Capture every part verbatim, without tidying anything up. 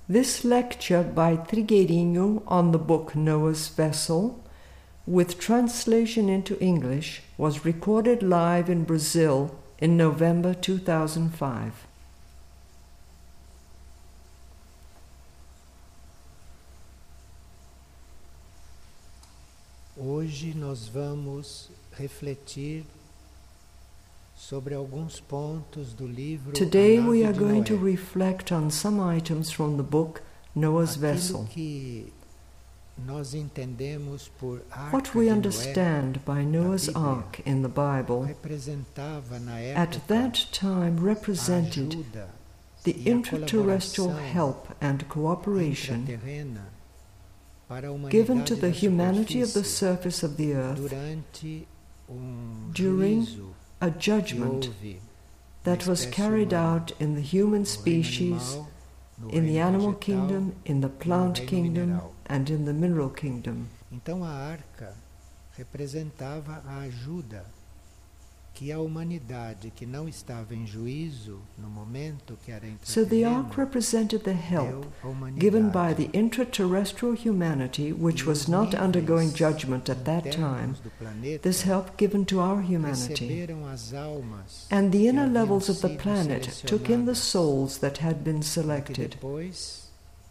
This lecture by Trigueirinho on the book Noah's Vessel, with translation into English, was recorded live in Brazil in November two thousand five. Hoje nós vamos refletir sobre alguns pontos do livro Today A Nave we are de going Noé. to reflect on some items from the book Noah's Aquilo Vessel. que nós entendemos por Arca What we de Noé understand by Noah's Bíblia Ark in the Bible representava na at época that time a represented ajuda the e a intraterrestrial colaboração help and cooperation intraterrena para a given to humanidade the da humanity of the superfície surface of the earth durante um during juízo a que judgment houve that was espécie carried humana, out in the human no reino species, animal, no in the reino animal vegetal, kingdom, in the plant reino kingdom, mineral. and in the mineral kingdom. Então a arca representava a ajuda que a humanidade que não estava em juízo no momento que era So the ark intraterreno represented the help deu à humanidade. given by the intraterrestrial humanity which E was os not undergoing níveis judgment at that time, internos do planeta this help given to our humanity. receberam as almas And the que inner haviam levels of the sido planet took in the selecionadas souls that had been para que selected, depois,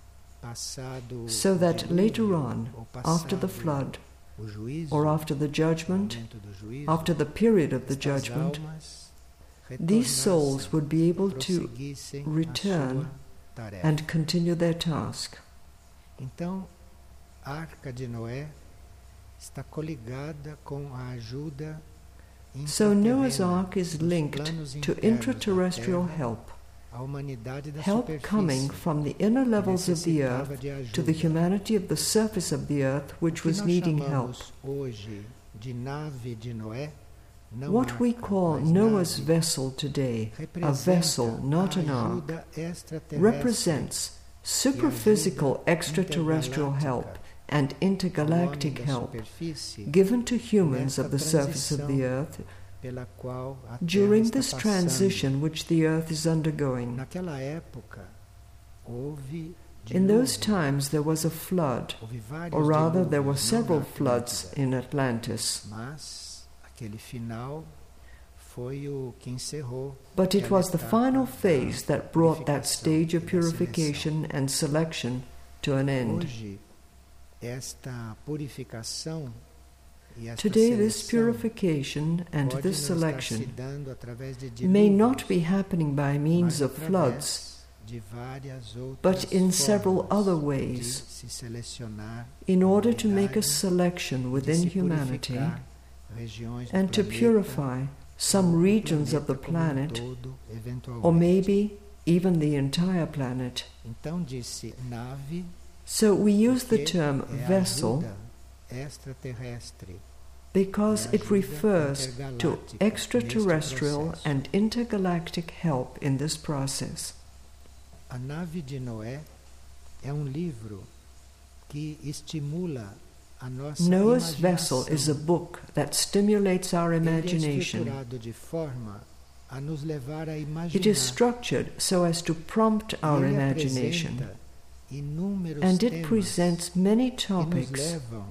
passado so o that dilúvio, later on, ou after the passado flood, o juízo, or after the o judgment, momento do juízo, after the period of the estas judgment, almas these retornassem souls would be able e to prosseguissem return a sua tarefa. and continue their task. Então, a Arca de Noé está coligada com a ajuda So Noah's intraterrena Ark is dos linked planos to internos da intraterrestrial Terra, help, a humanidade da help coming superfície, from the inner que levels of the necessitava earth de ajuda. to the humanity of the surface of the earth which O que was nós needing help. chamamos hoje de nave de Noé, não What we arca, call mas Noah's nave, vessel today, a representa vessel, not a an ark, ajuda extraterrestre represents superphysical extraterrestrial help and ao homem intergalactic da help superfície, given to humans nessa of the surface of the transição earth pela qual a Terra during está this passando. transition which the earth is undergoing. Naquela época, houve In those dilúvio, times there was a flood, houve vários or rather there dilúvios, were não several na floods Atlântida, in Atlantis. mas aquele final foi o que encerrou But it aquela was the etapa final da phase that brought that purificação stage of e da seleção. purification and selection to an end. Hoje, esta purificação e esta Today this seleção purification and pode this não estar se selection dando através de may dilúvios, not be happening by means mas of floods, através de várias outras but in several formas other de ways, se selecionar in order to make a humanidade, selection de within se humanity purificar regiões do and to planeta, purify some ou o regions of the planeta como um planet, todo, eventualmente. or maybe even the entire planet. Então disse nave, So we use the porque term é a vessel ajuda extraterrestre, because é a it ajuda refers to intergaláctica extraterrestrial neste processo. and intergalactic help in this process. A Nave de Noé é um livro que estimula a nossa Noah's imaginação. Vessel is a book that stimulates our Ele é imagination. estruturado de forma a nos levar a imaginar. It is structured so as to prompt our Ele imagination, apresenta inúmeros and it temas presents many que nos topics levam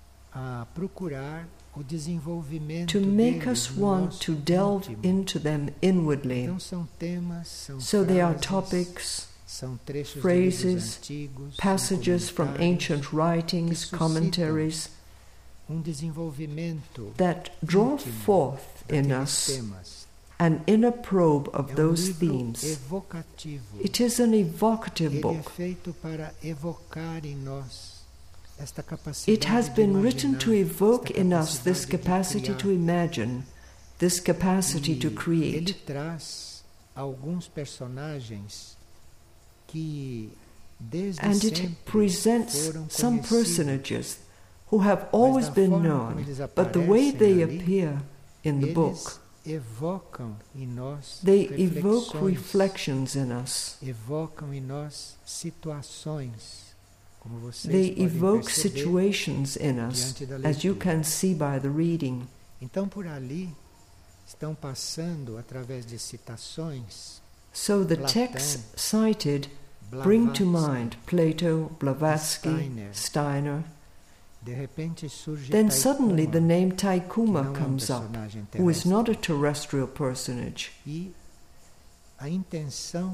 a procurar o desenvolvimento to make deles us no want nosso to delve íntimo. into them inwardly. Então são temas, são So they are frases, topics, são trechos phrases, de livros antigos, passages são from comentários ancient writings, suscitam commentaries um desenvolvimento that draw íntimo forth in daqueles us temas. an inner probe of É um those livro themes. evocativo. It is an evocative Ele é book. feito para evocar em nós esta capacidade It has de been written to imaginar, evoke esta in us this capacidade de capacity criar. to imagine, this capacity to E ele create. traz alguns personagens que desde And it sempre presents foram some conhecidos, personages who have always da been forma como known, eles but the way aparecem they ali, appear in the eles book, evocam em nós they evoke reflexões, reflections in us. evocam em nós situações, como vocês They podem evoke perceber situations in us, diante da as you leitura. can see by the reading. Então por ali estão passando através de citações So the Platão, texts cited bring to Blavatsky, mind Plato, Blavatsky, Steiner. Steiner. De repente surge Then Taikuma, suddenly the name que não Taikuma é um comes up, personagem who is terrestre. not a terrestrial personage. E a intenção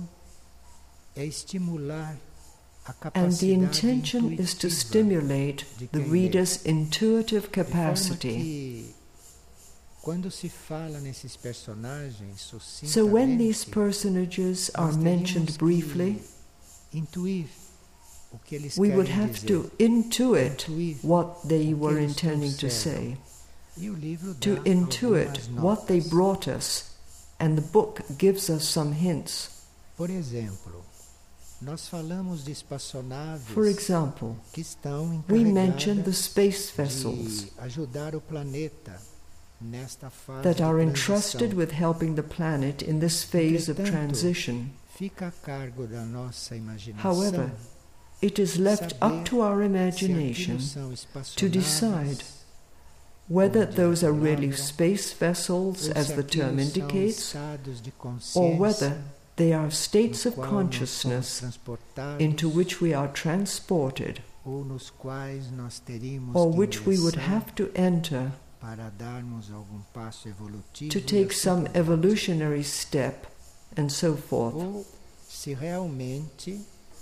é estimular a And the capacidade intention is to intuitiva stimulate de the quem lê. reader's intuitive De forma capacity. que, quando se fala nesses personagens So when these sucintamente, personages are nós mentioned teríamos briefly, que intuir o que eles we querem would have dizer, to intuit intuir what they o que were eles intending to trouxeram. say, E o livro to dá intuit algumas what they notas. brought us, and the book gives us some hints. Por exemplo, nós falamos de espaçonaves For example, que estão we mentioned the encarregadas space vessels de ajudar o planeta nesta fase that de are transição. entrusted with helping the planet in this phase of Entretanto, transition. Fica a cargo da nossa imaginação However, it is left saber up to our se imagination aquilo são espaçonaves to decide whether como diz those a are really palavra, space vessels, ou as se the term aquilo são indicates, estados de or consciência whether they are states no of qual nós somos consciousness transportados, into which we are transported, ou nos quais nós teríamos or que which we would ingressar have to enter para darmos algum passo evolutivo to e take assim some por diante. evolutionary step, and so forth. Ou se realmente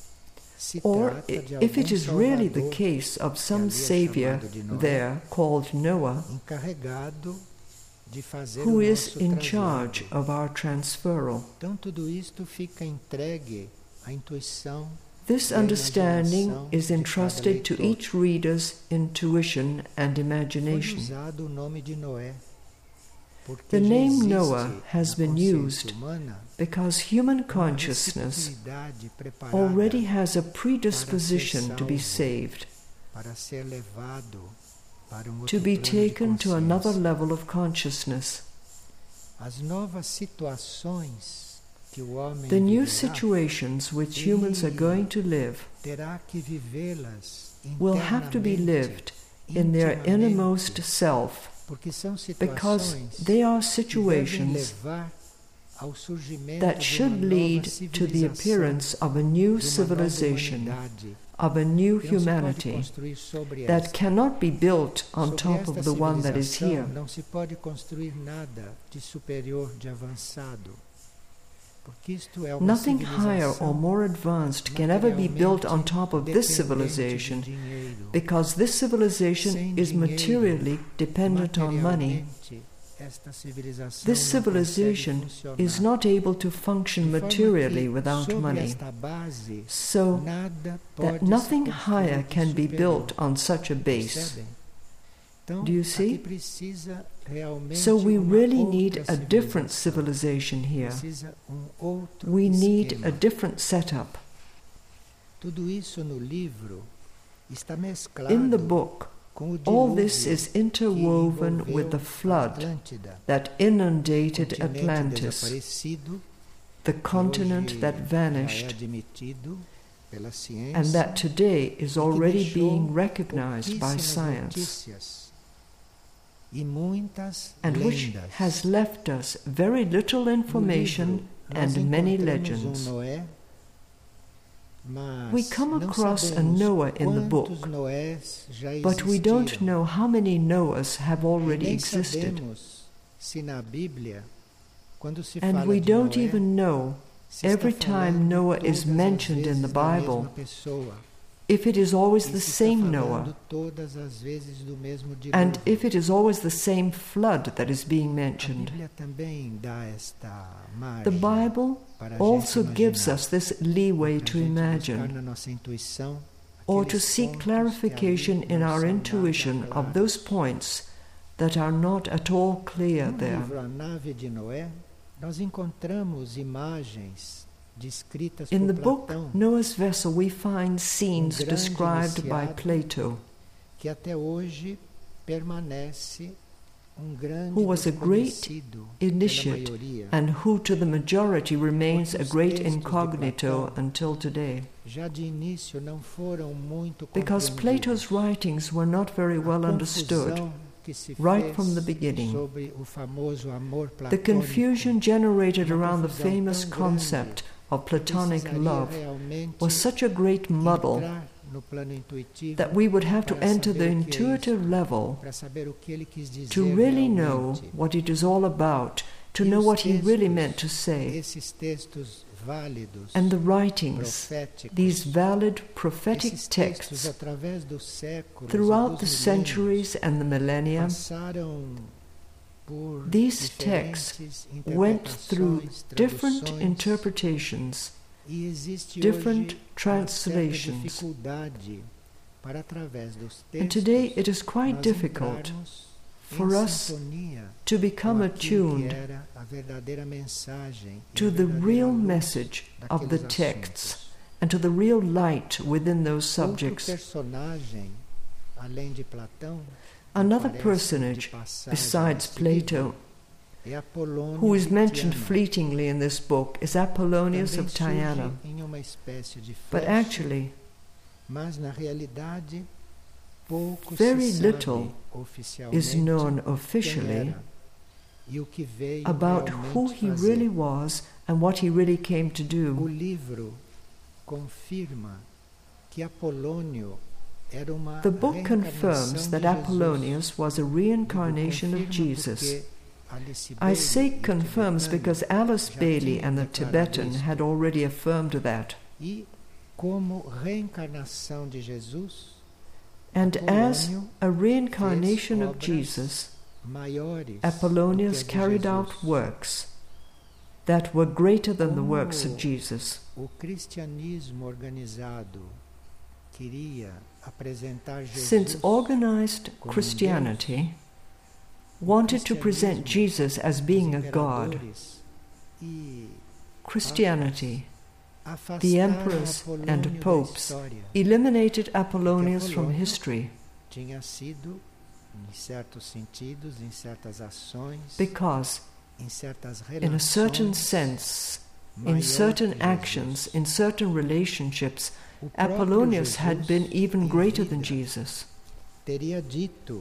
se Or trata i- de if it algum is really the salvador case of some ali é savior chamado de Noé, there called Noah, encarregado de fazer who o is nosso in traslado. charge of our transferal. Então tudo isto fica entregue à intuição. This e à understanding imaginação is de cada entrusted to leitor. each reader's intuition and Foi imagination. usado o nome de Noé, porque The já name existe Noah has na been consciência used humana because human uma consciousness receptividade preparada already has a predisposition to be saved, para ser levado para um to outro be plano de taken to another consciência. level of consciousness. As novas situações que o homem The new viverá, situations which humans are going to live terá que vivê-las will have to be internamente, lived in their intimamente, innermost self, porque são because situações they are que devem situations levar ao surgimento that de should uma lead nova to the civilização, appearance of a new de uma nova civilization, humanidade, of a new que não se pode humanity construir sobre that esta. cannot be built on Sobre top esta of the one that is civilização here. não se pode construir nada de superior, de avançado, porque isto é uma Nothing higher or civilização more advanced can ever be built on top of this dependente civilization, de dinheiro. because this civilization Sem is dinheiro, materially dependent on money. Materialmente, esta civilização This não consegue civilization funcionar. is not able to function De forma materially que, without sobre money, esta base, so nada pode that ser nothing construído higher can be superior. built on such a base. Percebem? Então, Do you aqui see? precisa realmente So we uma really outra need a different civilização. civilization here. Precisa um outro We need esquema. a different setup. Tudo isso no livro está mesclado In the book, com o all dilúvio this is que interwoven envolveu with the a flood Atlântida, that inundated continente Atlantis, desaparecido, the que continent hoje that já é vanished, admitido pela ciência, and that today is e que already deixou being recognized by pouquíssimas science, notícias e muitas and which lendas. has left us very little No information livro, nós and many encontramos legends. um Noé, mas We come não across a sabemos Noah in the quantos book, Noés já but we don't existiram. know how many Noahs have E already nem existed. sabemos se na Bíblia, quando se And fala we de don't Noé, even know se está every time falando Noah is todas as mentioned in the vezes da Bible, mesma pessoa, if it is always e the se está same falando Noah, todas as vezes do mesmo and dilúvio. if it is always the same flood that is being A mentioned. Bíblia também dá esta margem The Bible para a also gente gives imaginar, us this leeway para to a gente buscar imagine, na nossa intuição or aqueles to seek pontos clarification que ali in não our são nada intuition of claros. those points that are not at all clear No there. livro A Nave de Noé, nós encontramos imagens descritas In por the book Platão, Noah's Vessel, we find scenes grande described by iniciado, Plato, que até hoje permanece um grande who was a great desconhecido initiate pela maioria. and who to the majority remains a great Porque os textos de incognito Platão until today. Já de início não foram muito Because Plato's compreendidos. writings were not very A well understood. confusão que se right fez from the beginning. sobre o famoso amor The platônico, confusion generated uma around the confusão famous tão concept grande of platonic precisaria love realmente was such a great muddle entrar no plano intuitivo that we would have to para enter the saber o que é intuitive isto, level para saber o que ele quis dizer to really know realmente. what it is all about, to E know os what he really textos, meant to say. esses textos válidos, And the writings, proféticos, these valid prophetic esses textos texts, através dos séculos, e throughout dos the milênios, centuries and the millennia, passaram por these diferentes texts went through interpretações, different traduções, interpretations, e existe different hoje uma certa translations. dificuldade para, através dos And textos, today it is quite nós difficult entrarmos for em us sintonia to become com aquilo que attuned era a verdadeira mensagem e to a the verdadeira real luz message of the daqueles texts assuntos. and to the real light within those Outro subjects. personagem, além de Platão, Another aparece personage de passagem besides nesse livro, Plato, é Apolônio who is de mentioned Tiana. fleetingly in this book, is Apollonius Também of Tyana. surge em uma espécie de But flash, actually, mas na realidade pouco very se little sabe oficialmente is known quem officially era e o que veio about who realmente he fazer. really was and what he really came to O do. livro confirma que Apolônio era uma The book reencarnação confirms that de Jesus. Apollonius was a reincarnation Digo of confirma Jesus. porque Alice I Bailey say e o confirms tibetano because Alice já Bailey tinham and the declarado Tibetan isto. had already affirmed that. E como reencarnação de Jesus, And as Apolônio a reincarnation fez of obras Jesus, maiores Apollonius do que as de carried Jesus. out works that were greater than the Como works of Jesus. O cristianismo organizado queria apresentar Jesus Since organized como um Christianity o wanted to present cristianismo, Jesus as being a os God, imperadores e Christianity, the afastaram emperors Apolônio and da popes, história. eliminated Apollonius from Apolônio history Tinha sido, em certos sentidos, em certas ações, because, em certas in a certain relações, sense, in maior certain que actions, Jesus. in certain relationships, O próprio Apollonius had Jesus, been even em greater than vida, Jesus. teria dito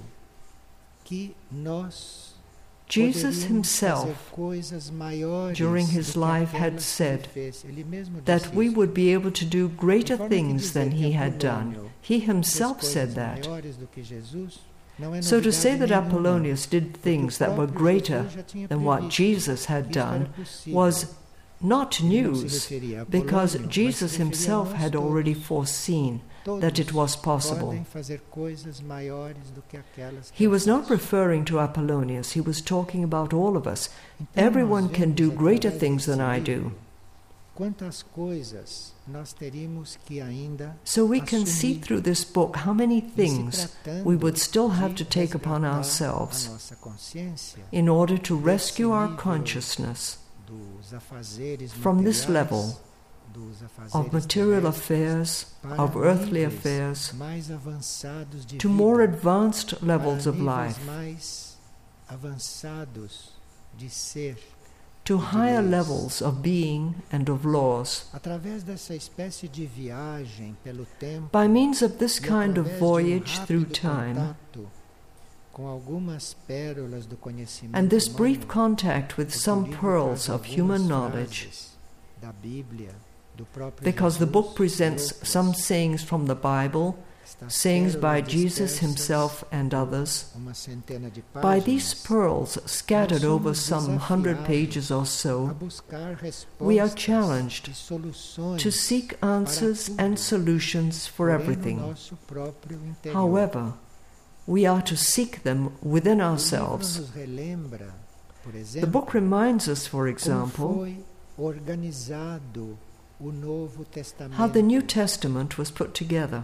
que nós Jesus poderíamos himself, fazer coisas maiores during do his que life, had aquelas que said ele fez. Ele mesmo that disse we isso. would be able to do greater De forma que things dizer than que he had done. Apolônio He fez himself coisas said that. maiores do que Jesus, não é So to say novidade that nenhuma, Apollonius did porque things o that were próprio greater Jesus já tinha than what previsto Jesus had que isto era done possível. was not Ele não se news, referia a because Apolônio, mas Jesus se referia a himself nós had todos. already foreseen Todos that it was possible. podem fazer coisas maiores do que aquelas que He eu was not faço. referring to Apollonius, he was talking about all of us. Então, Everyone nós can do vemos greater através things desse than I livro do. Quantas coisas nós teríamos que ainda So we can see assumir, through this book how many em se things tratando we would still have de to take upon resgatar ourselves a nossa consciência in order to desse rescue our nível consciousness dos afazeres from this materiais, level dos afazeres of material terrestres, affairs, para of earthly níveis affairs, mais avançados de to vida, more advanced levels para of níveis life, mais avançados de ser, to de higher leis. levels of being and of laws. através dessa espécie de viagem pelo tempo, By means of this e kind of através voyage de um through rápido time, contato com algumas pérolas do conhecimento and this humano, brief contact with porque o some livro pearls traz of algumas human knowledge, frases da Bíblia, do próprio because the Jesus, book presents e outras, some sayings from the Bible, estas sayings by pérolas Jesus dispersas himself and others. uma centena de By these páginas, pearls scattered nós over somos some hundred desafiados pages or a so, buscar we are respostas challenged e soluções to seek answers and solutions for porém, no everything. nosso próprio interior. However, we are to seek them within O livro ourselves. nos relembra, por The exemplo, book reminds us, for como example, foi organizado o Novo Testamento. how the New Testament was put together.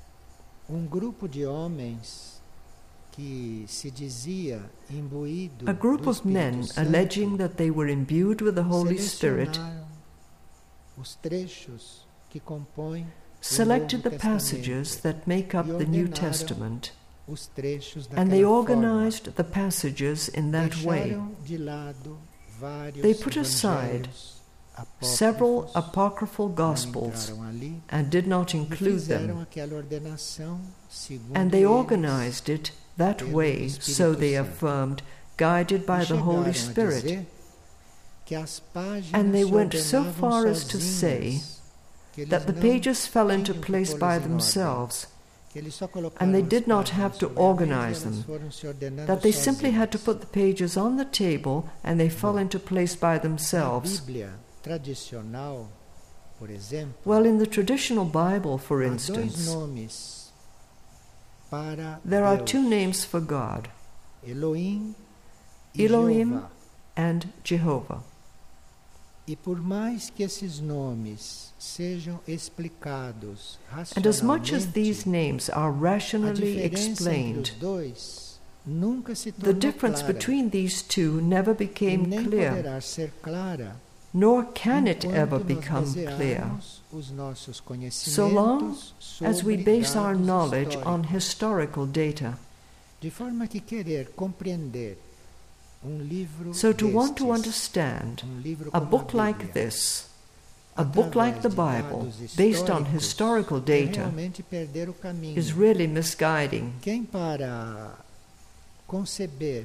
Um grupo de homens que se dizia imbuído A group do of men Espírito alleging Santo that they were imbued with the Holy Spirit selecionaram os trechos que compõem selected the Novo passages Testamento that make up e the New ordenaram Testament, os trechos and they daquela forma. organized the passages in that way. Deixaram de lado vários They put aside evangelhos several apócrifos, apocryphal não Gospels entraram ali, and did not e include fizeram them, aquela ordenação segundo and they eles, organized it that pelo way, so Espírito they Santo. affirmed, guided by E the Holy chegaram a Spirit. dizer que as páginas And they se went so ordenavam far as to say sozinhas, que eles that the não pages fell into tinham que place pô-las by em ordem, themselves, que eles só colocaram and they as did not páginas have to sobre a mesa e organize elas them, foram se ordenando that they simply had to sozinhas. put the pages on the table and they fell into place by Na themselves. Bíblia tradicional, por exemplo, Well, in the traditional Bible, for há dois instance, nomes para there are Deus, two names for God, Elohim e Elohim Jeová. and Jehovah. E por mais que esses nomes sejam explicados And as much as racionalmente, these names are a rationally diferença entre explained, os dois nunca se the tornou difference clara, between these two never e became nem clear, poderá ser clara nor can it enquanto ever nós become clear, basearmos os nossos so long conhecimentos as we sobre base our dados knowledge on históricos. historical data. De forma que querer compreender um livro So to want to destes, understand um livro a como book a like Bíblia, this, a book like the Bible, based on historical é data, realmente perder o caminho. is really misguiding. Quem para conceber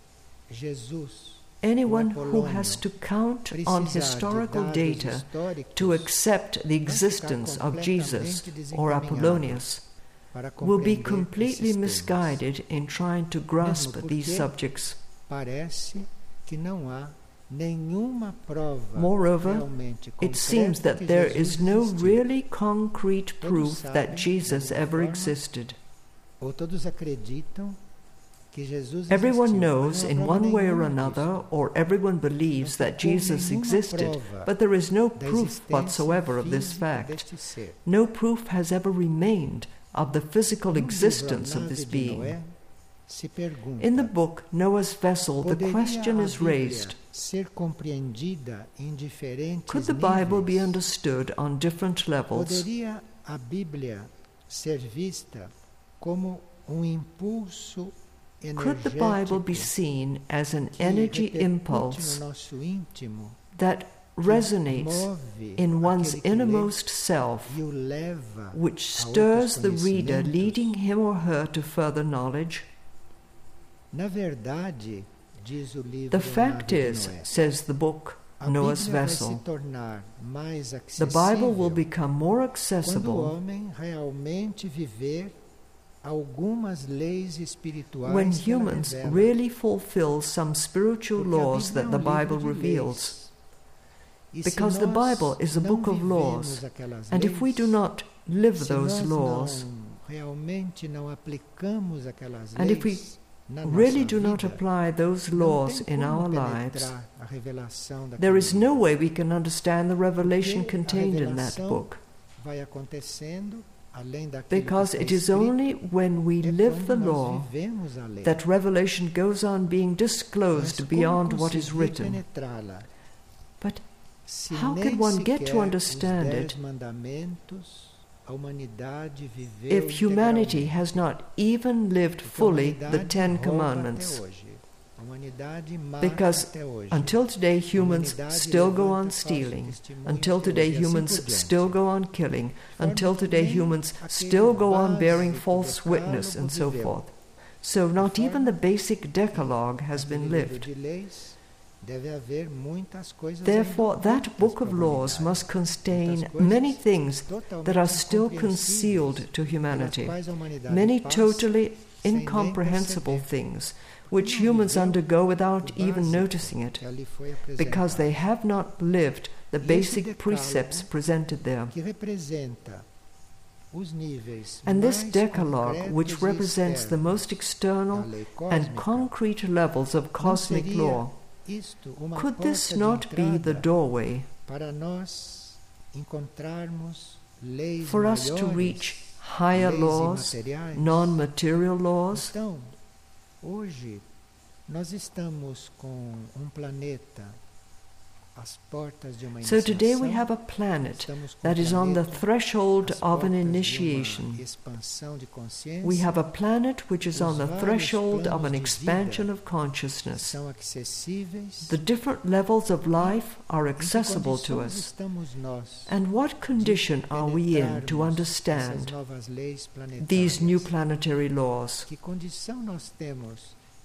Jesus, Anyone o who Apolônio, has to count on precisar historical de dados data históricos to accept the existence of Jesus or Apollonius para will be compreender completely esses temas. misguided in trying to grasp Mesmo these porque subjects. Parece que não há nenhuma prova Moreover, realmente it seems concreta that que there Jesus is no existiu. really concrete Todos proof sabem, that de Jesus alguma ever forma, existed. Ou todos acreditam que Jesus Everyone existiu, knows mas não há in prova one way or nenhuma another, disso. or everyone believes Não that ficou Jesus nenhuma existed, prova but there is no da proof existência whatsoever of this física fact. deste ser. No proof has ever remained of the physical No existence livro A of this Nave de being. Noé, se pergunta, In the book Noah's Vessel, the poderia question a is Bíblia raised, ser compreendida em diferentes could the Bible be níveis? understood on different levels? Poderia a Bíblia ser vista como um impulso Could the Bible be energético seen as an que energy repercute impulse no nosso íntimo, that que resonates move in one's aquele que lê innermost self, e o leva which a stirs outros the reader, conhecimentos? leading him or her to further knowledge? Na verdade, diz o livro The fact Nave de is, Noé, says the book a Noah's Bíblia vai se Vessel, tornar mais the Bible will acessível become more quando o accessible homem realmente viver algumas leis espirituais when que ela humans revela. really fulfill some spiritual Porque a laws Bíblia that é the um livro Bible de reveals. leis. E se Because the nós Bible is a não book of laws, vivemos aquelas and if we leis, do not live se those nós laws, não, realmente não aplicamos aquelas and if we leis na really nossa do not vida, apply those não laws tem in como our lives, penetrar a revelação there daquele is no livro. way we can understand the revelation Porque a contained in that revelação book. vai acontecendo além daquilo Because que it está is escrito, only when we é live the quando nós law vivemos a lei. that revelation goes on being Mas disclosed como beyond what is conseguir written. penetrá-la? But Se how nem can one get to sequer understand os dez it mandamentos, a humanidade viveu if humanity integralmente. has not even lived Porque a fully the humanidade Ten rouba Commandments? até hoje. A humanidade mata Because até hoje. until today A humans humanidade still go levanta on falso stealing. testemunho Until até today hoje, e assim humans por diante. still go on killing. De forma Until que today nem humans aquele still go on bearing básico false witness decálogo and so viveu. forth. So not De even the forma basic Decalogue has Naquele been livro lived. de leis, deve haver muitas coisas Therefore, ainda that ocultas book of para a laws humanidade. must contain Muitas coisas many things totalmente that are still incompreensíveis, concealed to humanity, pelas quais a humanidade many passa totally sem nem incomprehensible perceber. things which Não humans viveu undergo without o even básico noticing it, que ali foi because they apresentado, have not lived the E esse basic decálogo precepts presented there. que representa os níveis And this mais Decalogue, concretos which e represents the externos most da external lei and cósmica, concrete levels of não cosmic seria law, isto uma could this porta de not be the entrada doorway para nós encontrarmos leis for us to maiores, reach higher leis laws, imateriais? non-material laws? Então, hoje nós estamos com um planeta às portas de uma So today we iniciação, have a planet estamos com that um is on the planeta threshold às of an portas de uma initiation. expansão de consciência, We have a planet which is on the Os vários threshold of planos an de expansion vida of consciousness. são acessíveis. The different levels of life are Em que accessible to condições us. estamos nós And what condition are we in to penetrarmos understand essas novas leis these new planetárias? planetary laws? Que condição nós temos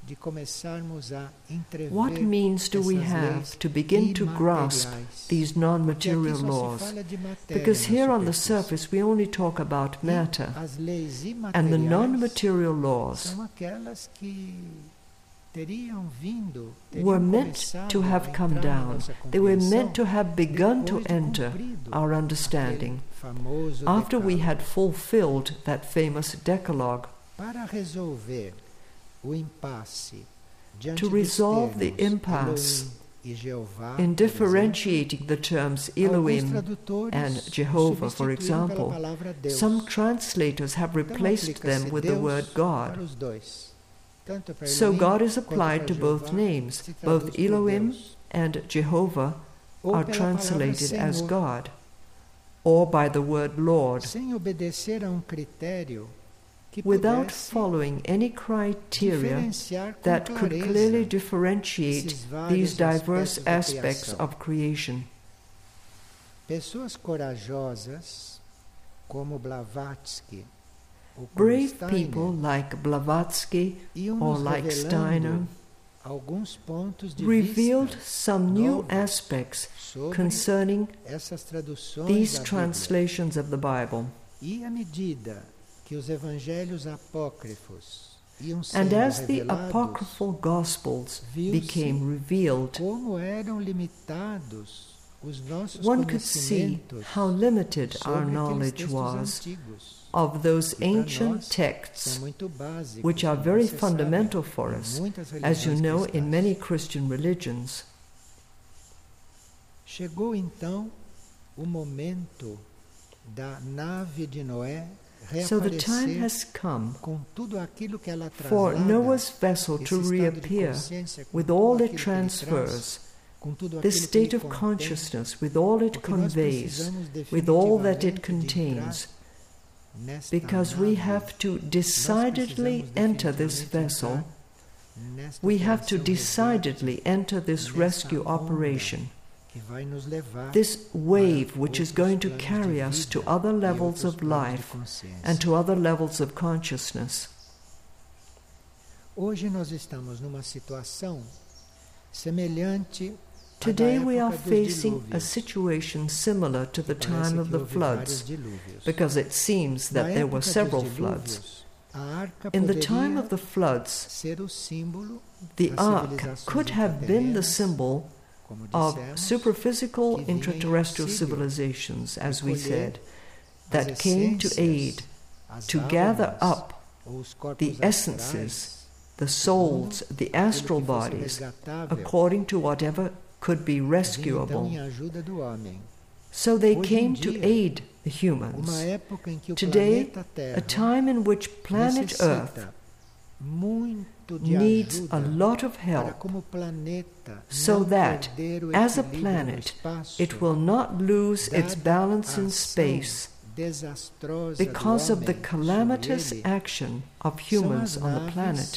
de começarmos a entrever What means do we essas have leis to begin to grasp imateriais? these Porque non-material aqui só se laws? fala de matéria Because na here on the superfície. surface we only talk about E matter, as leis and the imateriais non-material laws são aquelas que teriam vindo, teriam were meant começado to have a come entrar na down. nossa They were compreensão meant to have begun to depois de enter cumprido our aquele understanding famoso after we decálogo. had fulfilled that famous Decalogue. Para resolver o impasse diante To resolve dos the termos impasse Elohim e Jeová, in por differentiating the terms exemplo, alguns Elohim tradutores and Jehovah, for substituíram pela example, palavra Deus. some translators have Então, replaced aplica-se them with the Deus word para God. os dois. Tanto para So Elohim God is quanto applied para to both Jeová, names. se traduz Both por Elohim Deus. and Jehovah Ou are pela palavra translated as Senhor, God, or by the word Lord, sem obedecer a um critério que without pudesse following any criteria diferenciar com that could clareza clearly differentiate esses vários these diverse aspectos da aspects criação. of creation. Pessoas corajosas, como Blavatsky ou como Brave Steiner, people like Blavatsky iam or nos like revelando Steiner alguns pontos de revealed vista some new novos aspects sobre concerning essas traduções these da Bíblia. translations of the Bible. E à medida que os evangelhos apócrifos iam And sendo as the revelados, apocryphal Gospels viu-se became revealed, como eram limitados os nossos one could see conhecimentos how limited our sobre aqueles knowledge textos was antigos, of those que para ancient nós texts, são muito básicos, which are como very você fundamental sabe, for em us, muitas as you religiões know, in cristãs. many Christian religions. Chegou então o momento da nave de Noé So the time reaparecer has come com tudo aquilo que ela for traslada, Noah's vessel esse to estado de reappear consciência, com with tudo all aquilo it que ele traz, transfers, com tudo this aquilo que ele state of contém, consciousness with all it porque nós conveys, precisamos with all that it definitivamente de contains, entrar nesta because we nave. have to Nós decidedly precisamos enter this definitivamente vessel. entrar nesta We have to operação decidedly enter this nessa rescue onda operation, que vai nos levar this wave which is outros going to planos de carry us to vida other e levels outros of planos de life consciência. and to other levels of consciousness. Hoje nós estamos numa situação semelhante à da Today we are época dos facing a dilúvios. situation similar to the Parece time of que the houve vários floods, dilúvios. because it seems Na that there were época dos several dilúvios, floods. a arca In the poderia time of the floods, ser o símbolo the das ark civilizações could have been the intraterrenas, symbol como of dissemos, superphysical que vinha em intraterrestrial auxílio civilizations, as we recolher said, as that came to essências, aid, as to gather almas, up ou os corpos the astrais, essences, the souls, the astral aquilo que fosse bodies, resgatável, according to whatever could be vinha então rescuable. em ajuda do homem. So they Hoje em came to dia, aid the Uma humans. época em que o Today, planeta a Terra time in which planet Earth necessita muito de needs ajuda a lot of para help como planeta so não that, perder o as a equilíbrio no planet, espaço, it will not lose its dada balance a in ação space desastrosa because do of the homem calamitous sobre ele. action of São humans as on the naves planet.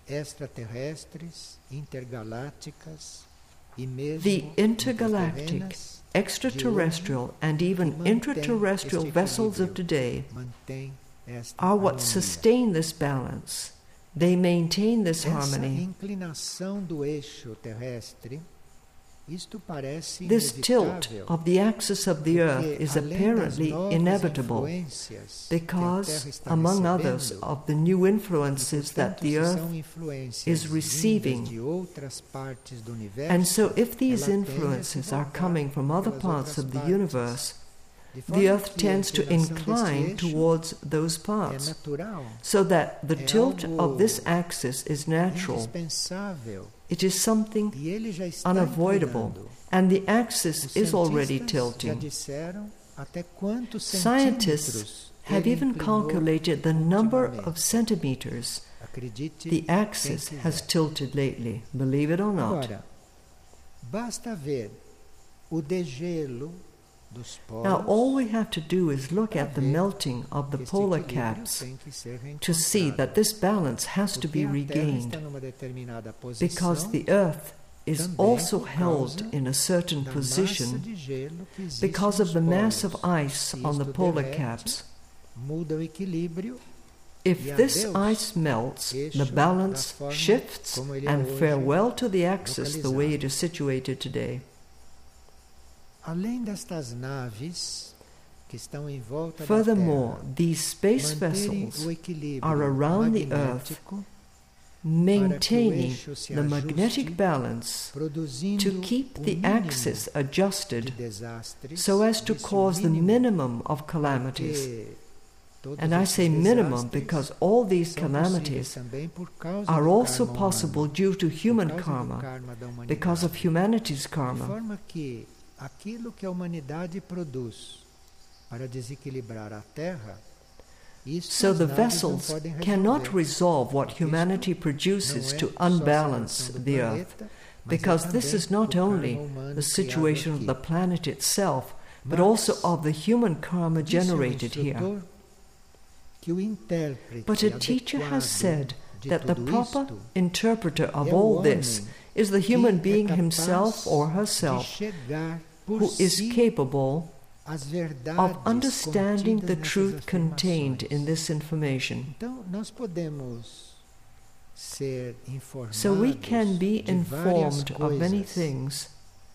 extraterrestres, intergalácticas e mesmo The intergalactic, intraterrenas extraterrestrial, and even que mantém intraterrestrial este vessels of equilíbrio, today mantém esta are what harmonia. sustain this balance. They maintain this Essa harmony. inclinação do eixo terrestre, isto parece This tilt inevitável, of the axis of the Earth porque is além das apparently novas inevitable influências que a because, Terra está among others, recebendo, of the new e, influences that portanto, the se Earth são influências is receiving. vindas de outras partes do universo, And so, if these ela tende a se influences are voltar coming from other pelas parts outras of the partes, universe, de forma the Earth que a tends to inclinação deste incline eixo towards those é parts, natural, so that the é tilt algo of this axis is natural. indispensável, It is something e ele já está unavoidable, inclinando. and the axis Os is already cientistas já tilting. disseram até quantos Scientists centímetros have ele even inclinou calculated the number ultimamente. of centimeters Acredite the quem axis quiser. has tilted lately, believe it or not. Agora, basta ver o degelo dos polos Now, all we have to do is look at the ver melting of the que este polar equilíbrio caps tem que ser to see reencontrado. that this balance has to Porque be a Terra regained, está numa determinada posição because the Earth is também also por held causa in a certain da massa position de gelo que existe because nos of the mass of polos. ice Se on the isto polar derrete, caps. muda o equilíbrio, if this ice melts, the balance shifts, and farewell to the axis the way it is situated today. Além destas naves que estão em volta Furthermore, da Terra, these space manterem vessels o equilíbrio are around the Earth, magnético maintaining eixo se the ajuste, magnetic balance produzindo to keep o the mínimo axis de adjusted desastres, so as to disse o cause the mínimo, minimum of calamities. porque todos And I esses say minimum desastres because all these são possíveis calamities também por causa are do also karma possible humano, due to human por causa do karma, karma da humanidade. because of humanity's De karma. forma que aquilo que a humanidade produz para desequilibrar a Terra, isso So as the naves não vessels podem cannot resolver. resolve what Porque humanity isto produces não é to só a unbalance situação do the Earth, planeta, mas é because this também is not o only karma humano the criado situation of aqui. the planet itself, but Mas, also of the human karma disse o generated here. instrutor que o intérprete But a teacher has adequado said de that the tudo proper isto interpreter of é o all this homem is the que human é being capaz himself or de herself, chegar por who is si capable às verdades of understanding contidas the nessas truth contained afirmações. in this information. Então, nós podemos ser informados So we can be de várias informed of many coisas, things,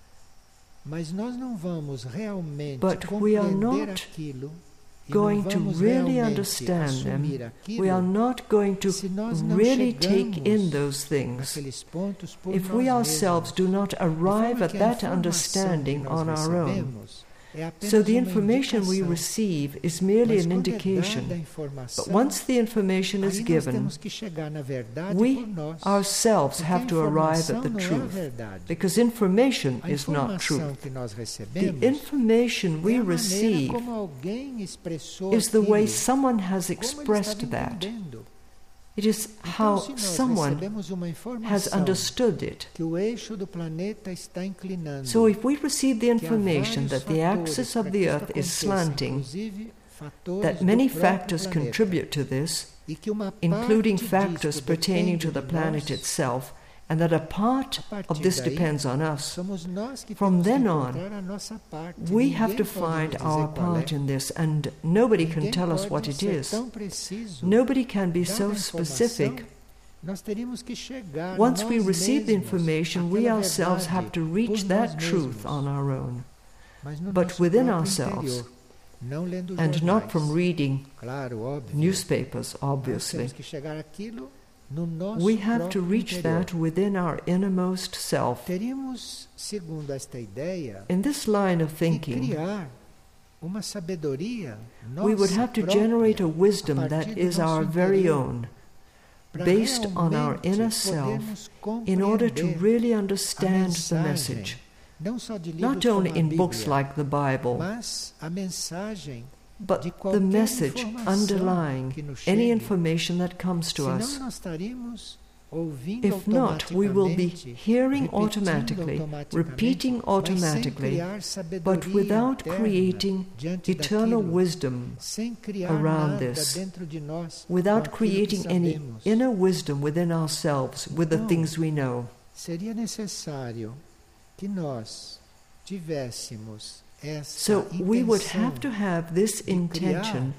mas nós não vamos realmente but we are compreender not aquilo e going não to vamos really realmente understand assumir them. aquilo We are not going to se nós não really take chegamos in those things naqueles pontos por if nós we ourselves mesmos. do not De forma arrive at que a that informação understanding que nós on our own. recebemos é apenas So the uma information we indicação. receive is merely Mas an quando é dada a indication. informação, But once the information is aí nós given, temos que chegar na verdade we por nós. ourselves Porque have a to arrive informação at the não é a truth, verdade. because information A is not informação truth. que nós The recebemos information we é a maneira receive como alguém expressou is the way aquilo, someone has como ele expressed estava that. entendendo. It is Então, how se nós someone recebemos uma has informação understood it. que o eixo do planeta está inclinando, So if we receive the que há information vários that the fatores axis para of que the isto earth is aconteça, slanting, inclusive fatores that do many próprio factors planeta, contribute to this, e que uma including parte factors disto pertaining depende to the de planet nós, itself, and that a part a partir of this daí, depends on us. somos nós que From temos que then on, encontrar a nossa parte. We Ninguém have to pode find nos dizer our qual part é. in this, and nobody can Ninguém tell us pode what it ser is. tão preciso. Nobody can be Dada so a specific. informação, nós teríamos que chegar Once nós we receive the mesmos information, we àquela ourselves verdade have to por reach nós that mesmos, truth on our own, mas no but nosso within próprio ourselves, interior, não lendo and not jornais. from reading Claro, óbvio. newspapers, Nós obviously. temos que chegar àquilo no nosso We have to próprio reach interior. that within our innermost self. Teríamos, segundo esta ideia, In this line of que thinking, criar uma sabedoria nossa we would have to própria, generate a wisdom a that partir do is nosso our very interior, own, para based on our realmente inner self, podermos in order to compreender really a understand the mensagem, message. não só de livros Not only como a in books Bíblia, like the Bible, mas a mensagem but de the qualquer message informação underlying que nos any chegue. information that comes to Senão us. nós estaríamos ouvindo If not, we will be automaticamente, hearing repetindo automatically, automaticamente, repeating mas sem automatically, criar but sabedoria without interna creating diante eternal daquilo, wisdom, sem criar around nada this, dentro de nós without com aquilo que creating any sabemos. inner wisdom within ourselves with the Então, things we know. Seria necessário que nós tivéssemos essa So we would intenção have to have this de intention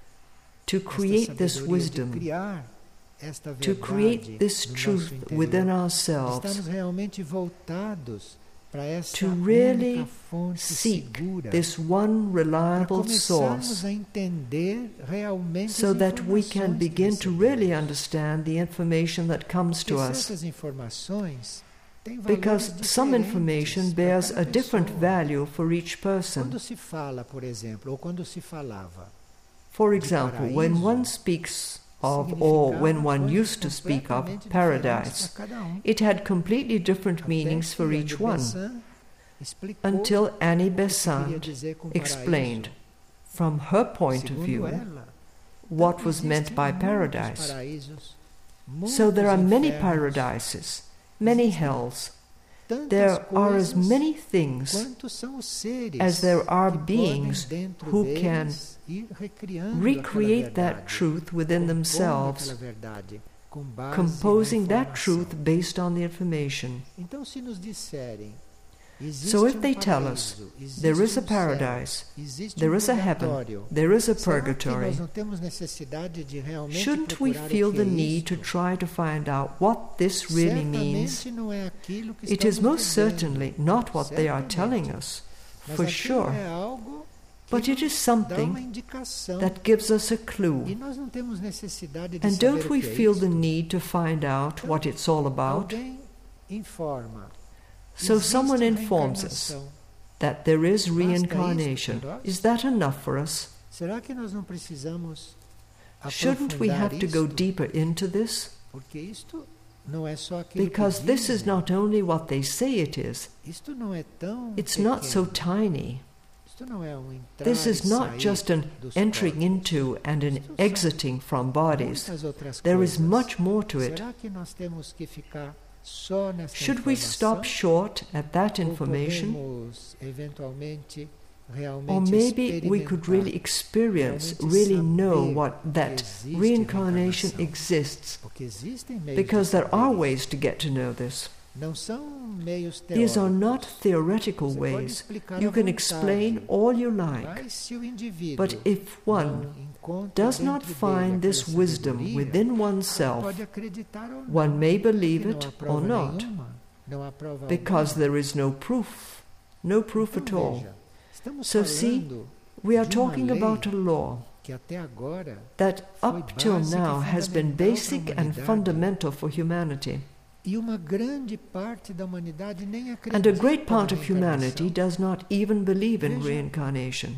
to esta create this sabedoria, de wisdom, criar esta to verdade create this no nosso truth interior. within Estamos ourselves, realmente voltados para essa to really única fonte seek segura, this one para reliable começarmos source, a entender realmente so as that we can informações que begin to recebemos. really understand the information that comes to Porque us. certas informações têm valores Because some diferentes information para bears cada a different pessoa. value for each person. Quando se fala, por exemplo, ou quando se falava, For de example, when paraíso, one speaks of, or when significava one coisas used to speak of, completamente diferentes paradise, para cada um. it had completely different Até meanings for que each Annie one, Besant explicou until Annie o que queria Besant dizer com explained, paraíso. from her point of Segundo view, ela, what então was meant existem by muitos paradise. paraísos, So there are muitos many infernos, paradises, many existem hells. tantas There are as coisas many things quanto são os seres as there are que beings podem dentro who deles ir recriando recreate aquela that verdade, truth within compondo themselves, aquela verdade, com base composing na that informação. truth based on the information. Então, se nos disserem So if they tell us there is a paradise, there is a heaven, there is a purgatory, shouldn't we feel the need to try to find out what this really means? It is most certainly not what they are telling us, for sure. But it is something that gives us a clue. And don't we feel the need to find out what it's all about? So someone informs us that there is reincarnation. Is that enough for us? Shouldn't we have to go deeper into this? Because this is not only what they say it is. It's not so tiny. This is not just an entering into and an exiting from bodies. There is much more to it. Should we stop short at that information? Or maybe we could really experience, really know what that reincarnation exists, because there are ways to get to know this. These are not theoretical ways. You can explain all you like, but if one does not find this wisdom within oneself, one may believe it or not, because there is no proof, no proof at all. So see, we are talking about a law that up till now has been basic and fundamental for humanity. And a great part of humanity does not even believe in reincarnation.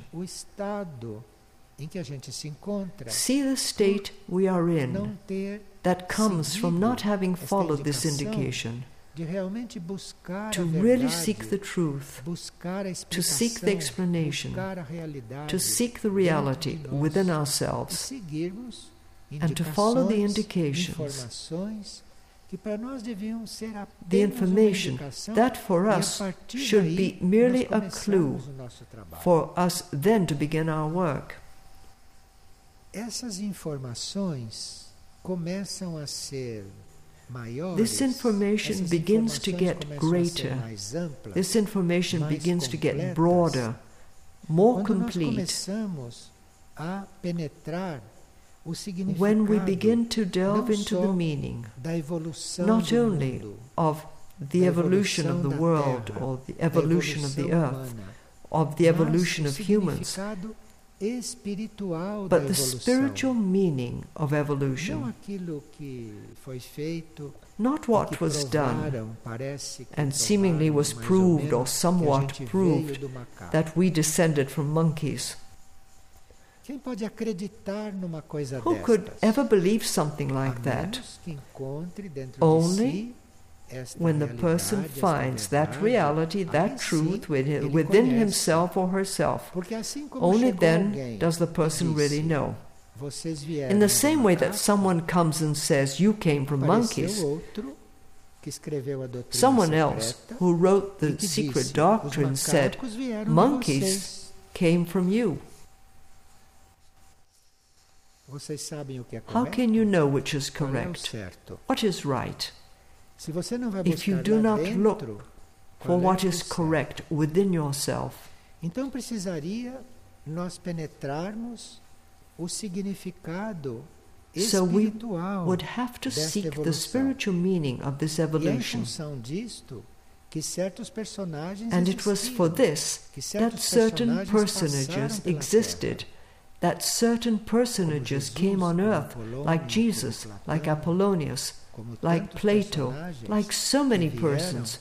See the state we are in that comes from not having followed this indication, to really seek the truth, to seek the explanation, to seek the reality within ourselves, and to follow the indications, the information that for us should be merely a clue for us then to begin our work. This information begins to get greater. This information begins to get broader, more complete, when we begin to delve into the meaning, not only of the evolution of the world or the evolution of the earth, of the evolution of humans, but the spiritual meaning of evolution, not what was done and seemingly was proved or somewhat proved that we descended from monkeys. Who could ever believe something like that? Only when the person finds that reality, that truth within himself or herself. Only then does the person really know. In the same way that someone comes and says, "You came from monkeys," someone else who wrote the secret doctrine said, "Monkeys came from you." How can you know which is correct? What is right? If you do not look for what is correct within yourself, so we would have to seek the spiritual meaning of this evolution. And it was for this that certain personages existed, that certain personages came on earth, like Jesus, like Apollonius, like Plato, like so many persons,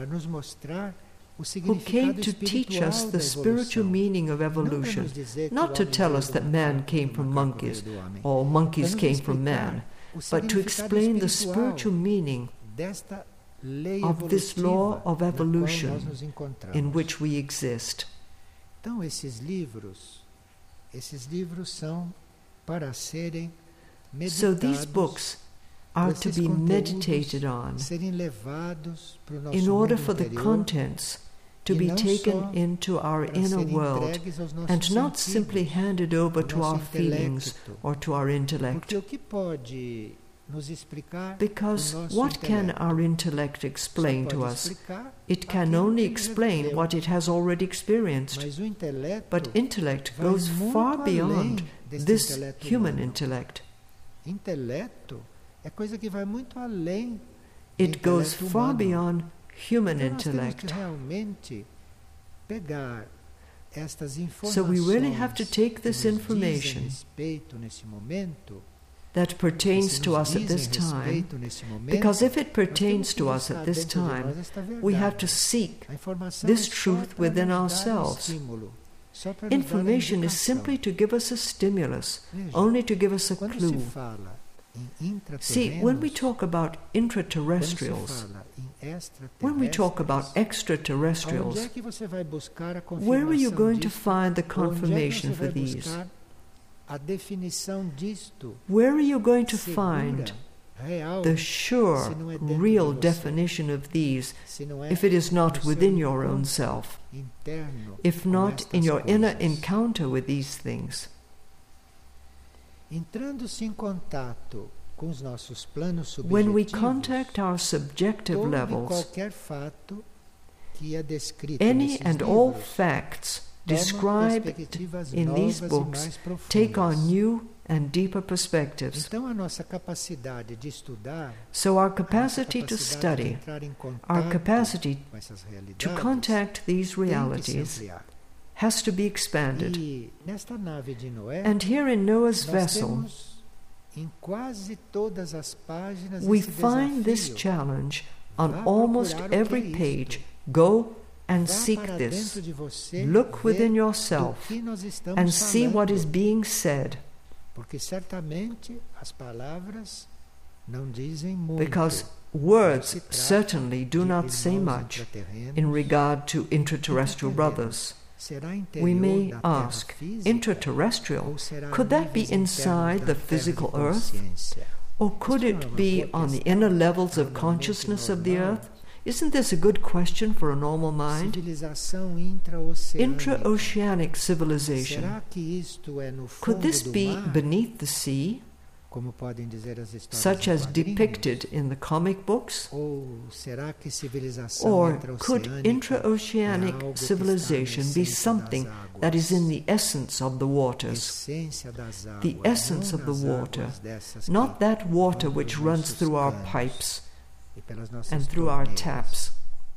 who came to teach us the spiritual meaning of evolution, not to tell us that man came from monkeys, or monkeys came from man, but to explain the spiritual meaning of this law of evolution in which we exist. So these books are to be meditated on in order for the contents to be taken into our inner world and not simply handed over to our feelings or to our intellect. nos explicar Because o nosso what can intelecto. our intellect explain Só to pode us? explicar It can aquilo only que ele explain viveu. what it has already experienced. Mas o intelecto But intellect vai goes muito far além beyond desse this intelecto human humano. intellect. Intelecto é coisa que vai muito além do It goes intelecto far humano. beyond human Então nós temos intellect. que realmente pegar estas informações So we really have to take que this nos information dizem respeito nesse momento, that que pertains se to nos us at this dizem time, respeito nesse momento, because if it nós temos pertains que to us buscar at this dentro de time, nós esta we have verdade. to seek A informação this é só truth para within nos dar um ourselves. estímulo, só para nos dar uma Information is indicação. simply to give us a stimulus, Veja, only to give us a quando se clue. fala em See, when we intraterrenos, talk about quando se intraterrestrials, fala em when we talk about extraterrestres, onde é extraterrestrials, que você vai buscar a where are you confirmação going to disto? find the Onde é que confirmation você for vai these? buscar a definição disto? Where are you going to Segura, find real, the sure, se não é dentro real de você, definition of these se não é if it is not no within seu your own encontro self, interno if com not in estas your inner coisas? encounter with these things? Entrando-se em contato com os nossos planos When we subjetivos, contact our subjective todo e levels, qualquer fato que é descrito any nesses and all livros facts toma described perspectivas in these novas e books mais take on profundas. new and deeper perspectives. Então a nossa capacidade de estudar, So our a nossa capacity to capacidade de study, entrar em our contato capacity com essas to realidades contact these tem que se realities ampliar. has to be expanded. E nesta nave de Noé, And here in Noah's nós vessel, temos em quase todas as páginas we esse find this desafio. challenge on Vá almost procurar o que é every isto. page. Go and Vá seek para this. dentro de você, Look ver within do yourself que nós estamos and see what is falando. being said, Porque certamente as palavras não dizem muito. because Não words se trata certainly do de not say irmãos much intraterrenos. in regard to intraterrestrial brothers. Será We interior may da terra ask, física, intraterrestrial, ou será could that be níveis internos inside da the terra de physical earth? consciência? Or could Isto não é it uma be boa on the questão inner levels para of uma mente consciousness of the normal? earth? Isn't this a good question for a normal mind? Civilização intraoceânica. Intraoceanic civilization. Será que isto é no Could fundo this do be mar? beneath the sea, Como podem dizer as histórias such em as quadrinhos? depicted in the comic books? Ou será que civilização Or could intraoceânica é intraoceanic algo que está na civilization be essência something das águas? that is in the essence of the waters? Essência das águas, The essence não of the nas water, águas dessas not que that water vão which pelos runs nossos through our canos pipes e pelas nossas and through our torneiras. taps.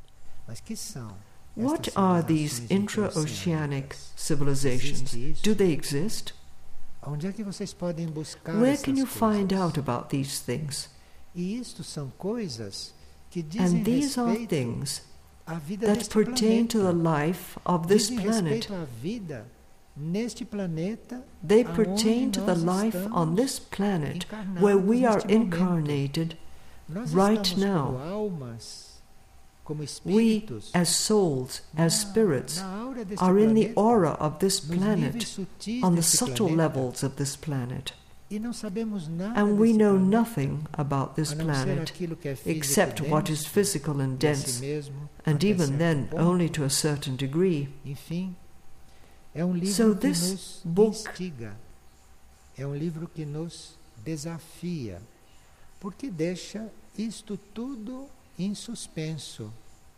Mas que são What estas are these civilizações intraoceanic intraoceânicas? civilizations? Existe isso? Do they exist? Onde é que vocês podem buscar Where essas can you find coisas? out about these things? E isto são coisas que dizem And these are respeito things à vida that deste pertain planeta. to the life of this Dizem planet. respeito à vida neste planeta They aonde pertain to the nós life estamos on this planet encarnados where we are neste momento. incarnated. Nós right estamos now. como almas, como We, espíritos, as souls, na, as spirits, na aura deste are in the planeta, aura of this nos níveis planet, sutis on the deste subtle planeta, levels of this planet. e não sabemos nada And we desse know planeta, nothing about this a não ser planet aquilo que é físico except what is denso, physical and e a si dense, mesmo, and até even certo then ponto. only to a certain degree. Enfim, é um livro So que this nos book- instiga, é um livro que nos desafia, porque deixa isto tudo em suspenso.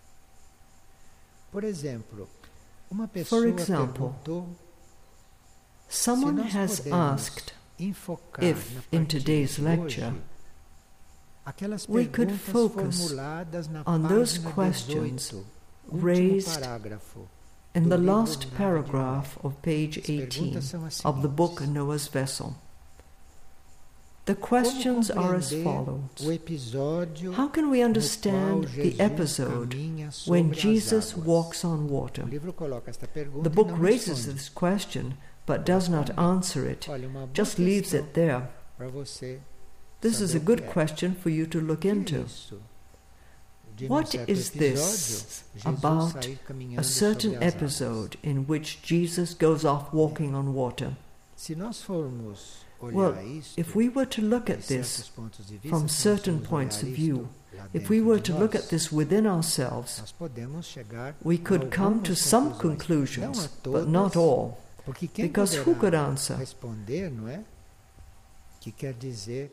Por exemplo, uma pessoa example, perguntou Someone se nós has podemos asked enfocar if, na in partilha today's de lecture, hoje, aquelas we could perguntas focus formuladas na on those página questions dezoito, último raised parágrafo. in do the livro last Nave de paragraph of page As eighteen perguntas são as of the book seguintes. Noah's Vessel. The questions Como are as compreender follows. o episódio How can we understand no qual the Jesus episode caminha sobre when as Jesus águas? walks on water? O livro coloca esta pergunta The e book não raises responde. this question but does not answer it, Olha, uma boa just leaves questão it there. para você This is saber a o good que é. question for you to look Que é into. isso? De um What certo is episódio, this Jesus about sair caminhando a certain sobre as episode in which Jesus goes off walking on water? águas. Se nós formos olhar Well, isto if we were to look de at this certos pontos de vista, from se nós certain formos points olhar of isto view, lá if dentro we were de to look nós, at this within ourselves, nós podemos chegar we a could come to algumas some conclusões. conclusions, Não a but not todas, all, porque quem because who poderá could answer? responder, não é? Que quer dizer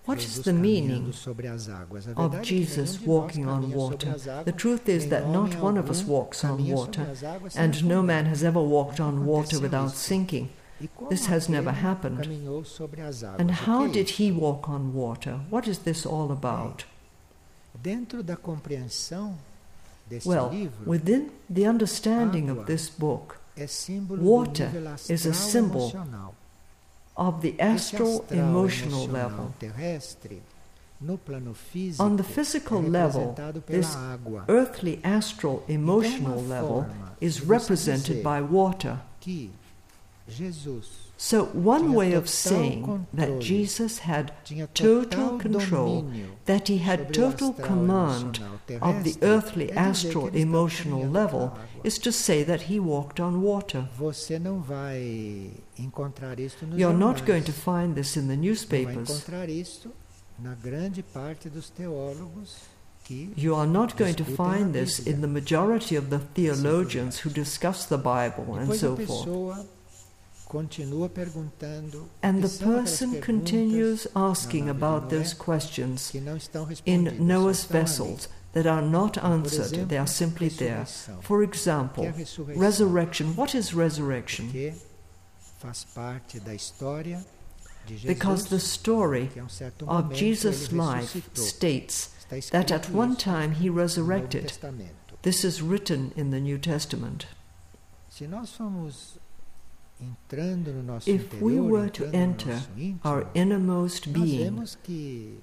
What is Jesus the meaning caminhando sobre as águas. A of verdade é que nenhum Jesus de nós walking on caminha sobre water? as águas, The truth is nem that homem not one of us algum walks on caminha sobre water, as águas sem and no afundar. man has ever walked on Nunca water aconteceu without isso. sinking. E como This has never aquele happened. caminhou sobre as águas? And O how que é did isso? he walk on water? What is this all about? Dentro da compreensão deste Well, livro, within the understanding água of this book, é símbolo water do nível is a astral symbol emocional. of the Esse astral astral emotional emocional level. terrestre, no plano físico, On the physical é level, representado pela this água, earthly astral emotional Então, uma level forma is de você represented dizer by water. que Jesus So one tinha way of total saying that controle, Jesus had tinha total total control, domínio that he had sobre o total astral command emocional of the terrestre, earthly é dizer que astral ele estava emotional caminhando level pela água. is to say that he walked on water. Você não vai encontrar isso nos You're not jornais. going to find this in the Não vai newspapers. encontrar isso na grande parte dos teólogos que You are not going to discutem a find this Bíblia. in the majority of the theologians who discuss the Bible and Depois so a forth. pessoa continua perguntando And que the são aquelas person perguntas continues asking na nave de about Noé those questions que não estão in respondidas, só Noah's estão ali. vessels that are not answered, exemplo, they are simply there. ressurreição. For Que é example, a ressurreição, resurrection. What is resurrection? porque faz parte da história de Jesus, Because the story que a um certo of momento Jesus' ele life ressuscitou. states Está escrito that at one isso time he no Novo resurrected. Testamento. This is written in the New Testament. Se nós formos entrando no nosso If we interior, were to entrando no enter nosso íntimo, our innermost nós being, vemos que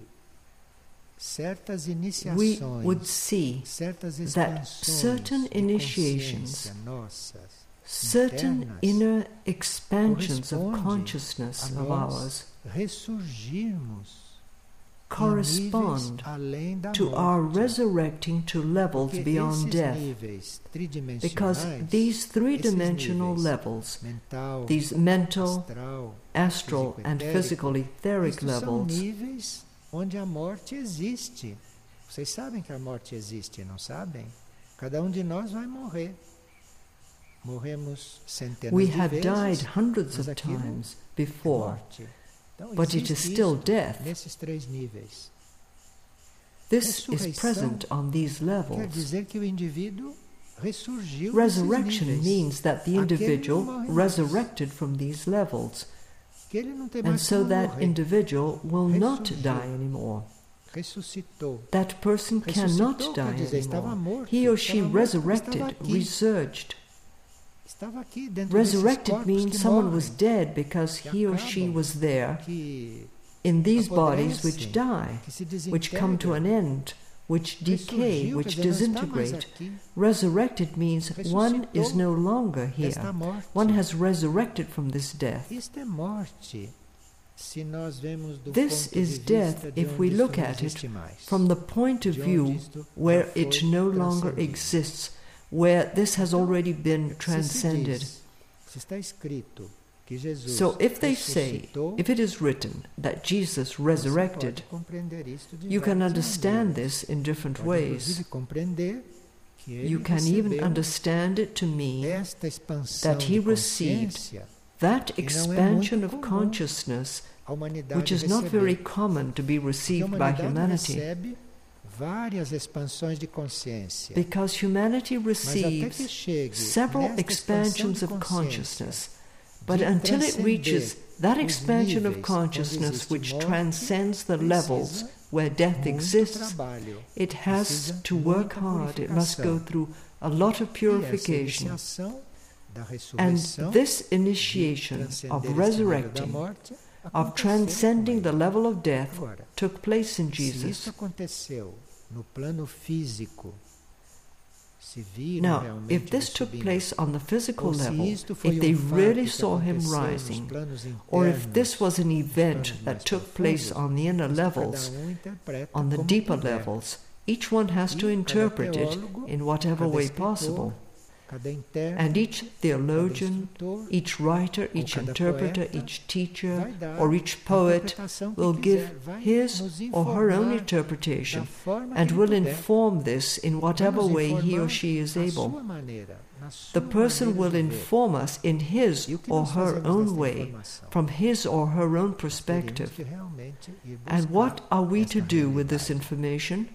certas we iniciações, would see certas that expansões certain de initiations, consciência nossas, certain internas, inner expansions of corresponde consciousness a of nós ours ressurgirmos em correspond níveis além da to our morte. resurrecting to levels Porque beyond esses death. níveis Because tridimensionais, these three-dimensional níveis, levels, mental, these mental, astral, astral, and físico-etérico, physical etheric estes são levels, níveis onde a morte existe. Vocês sabem que a morte existe, não sabem? Cada um de nós vai morrer. Morremos centenas we de have vezes, died hundreds mas of aquilo times é before, morte. Então, but it is existe still isso death. nesses três níveis. This is Ressurreição present on these Quer levels. dizer que o indivíduo ressurgiu Resurrection desses níveis. means that the Aquele não individual morre mais. resurrected from these levels, Que ele não tem and mais so como that morrer. individual will not Ressurgiu. die anymore. Ressuscitou. That person Ressuscitou cannot quer die dizer, estava anymore. morto, He or she estava morto, resurrected, estava aqui. resurged. Estava aqui dentro desses Resurrected corpos means que someone morrem, was dead because que he or she acabam, was there que in these bodies apodrecem, which die, que se which come to an desintegram. end, which decay, Ressurgiu, which quer dizer, não está mais disintegrate. aqui. Resurrected means one is no longer here. Esta morte. One has resurrected from this death. Isto é morte. Se nós vemos do This ponto is de death vista de if onde we isto look não at it existe mais. from the point of De view onde isto where já it foi no longer transcendido. exists, where this has Então, already been se se transcended. diz, se está escrito que Jesus So if they say, ressuscitou, if it is written that Jesus você resurrected, pode compreender isto de you can várias understand maneiras. this in different Pode, ways. inclusive, compreender que ele You can even recebeu understand it to mean esta expansão that he de received consciência. that que não é expansion muito of comum consciousness, A humanidade which is not receber. very common to be Porque a received by humanidade humanity, recebe várias expansões de consciência. because humanity Mas até que receives chegue several nesta expansão expansions de of consciência, consciousness, but de until it transcender reaches that os expansion of níveis consciousness onde existe which morte, transcends the precisa levels where death muito exists, trabalho. it has Precisa to work muita hard. It must purificação. go through a lot of E essa purification. iniciação da And ressurreição, this de initiation transcender of este nível da resurrecting, morte, of aconteceu transcending com the ele. level of death, Agora, took place in se isso Jesus. aconteceu no plano físico, se viram Now, realmente if this ele took subindo, place on the physical ou se level, isto foi if they um fato really que saw him aconteceu nos rising, planos or if internos, this was an event planos that mais took place profundos, on the inner mas levels, cada um interpreta on the como deeper puder. levels, each one has E to cada interpret it teólogo, in whatever cada way escritor, possible. cada interno, and each theologian, cada instrutor, each writer, each cada interpreter, poeta each teacher, vai dar or each a poet interpretação que will quiser, give vai his nos or her own informar interpretation da forma and que will ele puder. inform this in whatever Vai nos way he or informar she is à able. sua maneira, na sua The person maneira will de ver. inform us in his E o que or nós her fazemos own desta way, informação? from his or her own Teríamos perspective. que realmente ir And buscar what are we to esta do with this realidade. information?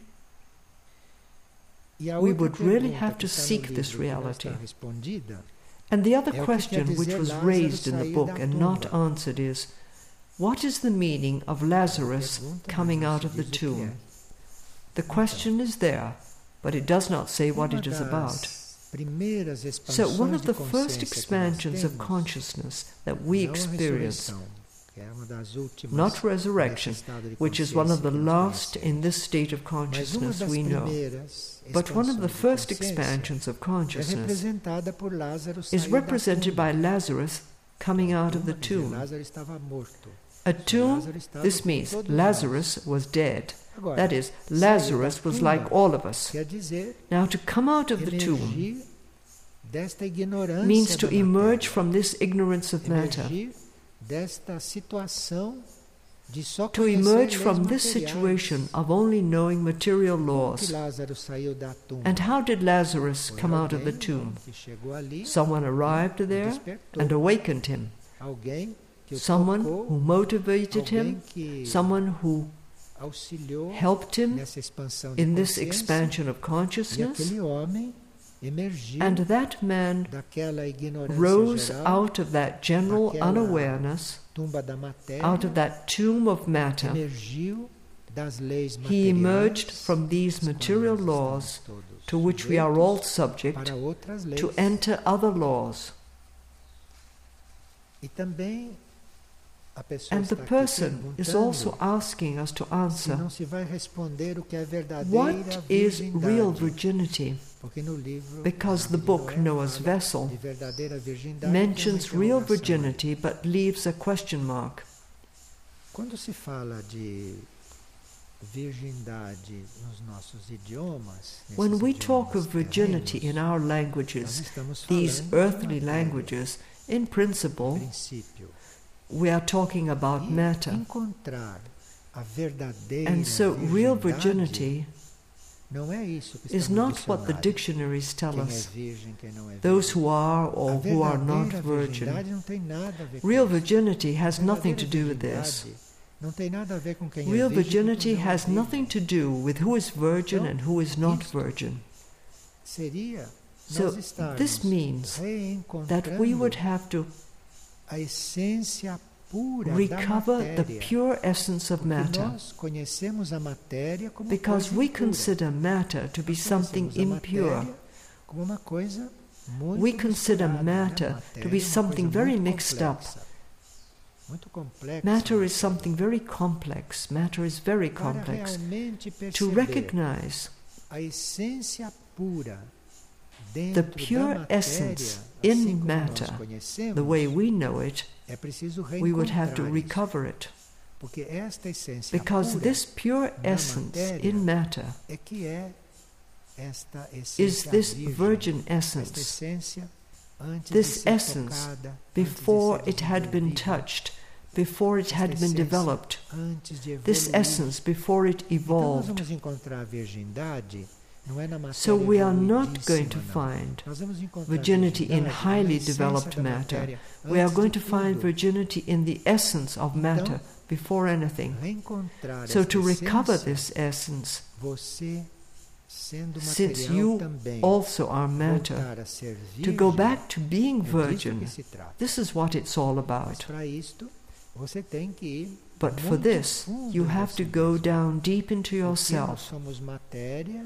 E a We outra would really pergunta have que to está no seek livro this que não reality. está respondida And the other é o que question quer which dizer was Lázaro raised in the sair book da and not tumba. answered is, what is the meaning of Lazarus Pergunta, coming mas out não of the se diz o que tomb? é. The question is there, but it does not say what Uma it is das about. primeiras So expansões one of de the first consciência que nós expansions of temos, consciousness that we não a experience, ressurreição, que é uma das últimas not nesse resurrection, estado de which is one of the consciência que nós last conhecemos, in this state of mas uma consciousness das we know, primeiras but one of the expansões de first consciência expansions of é consciousness representada por Lázaro is sair da represented tumba. by Lazarus coming out of the Tumba, quer dizer, tomb. Lázaro estava morto. A tomb, Lázaro estava this como means todos nós. Lazarus was dead. Agora, That is, sair Lazarus da was tumba like all of us. quer dizer Now, to come out of the tomb emergir desta ignorância means to da emerge matéria. from this ignorance of matter, Emergir desta situação de só to conhecer emerge leis from this materiais. situation of only knowing material Como que laws. Lázaro saiu da tumba? And how did Lazarus Foi come out of the alguém tomb? que chegou ali Someone arrived e there despertou. and awakened him. Alguém que o Someone tocou, who motivated alguém him, que someone who auxiliou helped him nessa expansão de in this consciência, expansion of e consciousness, aquele homem emergiu and that man daquela ignorância rose geral, out of that general daquela unawareness, tumba da matéria, out of that tomb of matter. emergiu das leis He emerged materiais, from these às quais material nós laws estamos todos to which we are all sujeitos, subject para outras leis. to enter other laws. E também a pessoa And the está aqui person is perguntando also asking us to se answer, não se vai responder o que é verdadeira what is real virgindade. virginity? Porque no livro Because the de book Noé Noah's fala Vessel de verdadeira virgindade, mentions que é uma real interrogação. virginity but leaves a question mark. Quando se fala de virgindade nos nossos idiomas, When nesses we talk idiomas of virginity in terrenos, our nós languages, estamos these falando de earthly matéria, languages, in principle, princípio. we are talking about E matter. encontrar a verdadeira And so real virgindade virginity não é isso que is está no not what the dicionário. dictionaries tell Quem é us, virgem, quem não é those virgem. who are A or who are not verdadeira virgin. virgindade não tem nada a ver com Real isso. virginity has A nothing to verdadeira do with this. virgindade não tem nada a ver com quem Real é virgem e quem virginity não é has virgem. nothing to do with who is virgin Então, and who is not isto virgin. Seria So nós estarmos this means that we would reencontrando have to a essência pura recover da the matéria. pure essence of Porque matter, nós conhecemos a matéria como because coisa we impura. consider matter to be Nós something conhecemos a impure. matéria como uma coisa muito We consider misturada, né? matter A to matéria be é uma something coisa very muito mixed up. complexa. Muito complexa. Matter is something very complex. Matter is very Para complex. realmente To perceber recognize a essência pura the dentro pure da matéria, essence assim in como matter, nós conhecemos, the way we know it, é preciso we would have to reencontrar isso. recover it. Porque esta essência Because pura this pure na essence matéria in matter é que é esta is essência this virgem, virgin esta essence, essência antes this de ser essence tocada, before antes de it ser had been desenvolvida, touched, before it esta had been essência developed, antes de this evoluir. essence before it Então nós evolved. vamos encontrar a virgindade não é na matéria So we are not going to evoluidíssima, não. find Nós vamos encontrar virginity in virgindade na highly essência developed da matter. matéria, We are antes going de to find tudo. virginity in the essence of matter before anything. Reencontrar So esta to recover essência, this essence, você sendo since material you também, also are matter, voltar a ser to go virgem, back to being é disso virgin, que se trata. this is what it's all Mas about. para isto, você tem que ir But for muito this, fundo you em have to você go mesmo. down deep into Porque nós yourself, somos matéria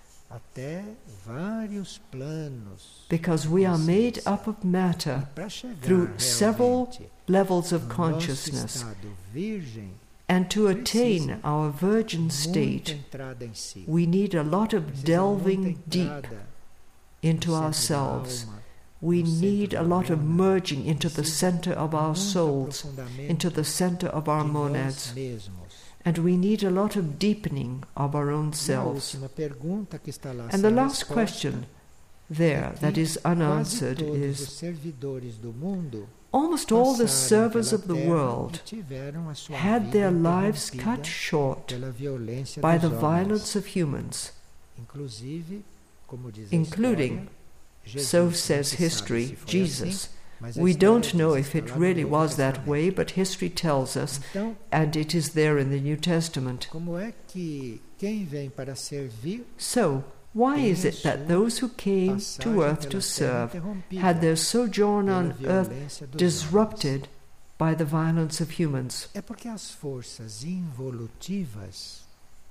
até vários planos. because we are made consciência. up of matter Para chegar through several realmente levels of no nosso consciousness, estado virgem, and to attain precisa our virgin muita state, entrada em si. we need a lot of Precisa delving muita deep entrada into no centro da ourselves. alma, We no centro need da a lot of alma. merging into the Precisa center of our muito souls, aprofundamento into the center of our de nós monads, mesmos. and we need a lot of deepening of our own E a selves. última pergunta que está lá And sem the last resposta, question, there that is unanswered quase todos os is servidores do mundo almost all the passaram servers pela of the terra world e tiveram a sua had vida their lives interrompida cut short pela violência by dos the homens. violence of humans, Inclusive, como diz a including, história, Jesus, so não says se sabe history, se foi Jesus. assim, mas a We história don't know diz, if it está lá no really Novo was that Testamento. way, but history tells us, Então, and it is there in the New Testament. como é que quem vem para servir So, why tem is a it that sua those who came passagem to earth pela to terra serve interrompida had their sojourn pela on earth violência dos disrupted by the violence of humans? homens? É porque as forças involutivas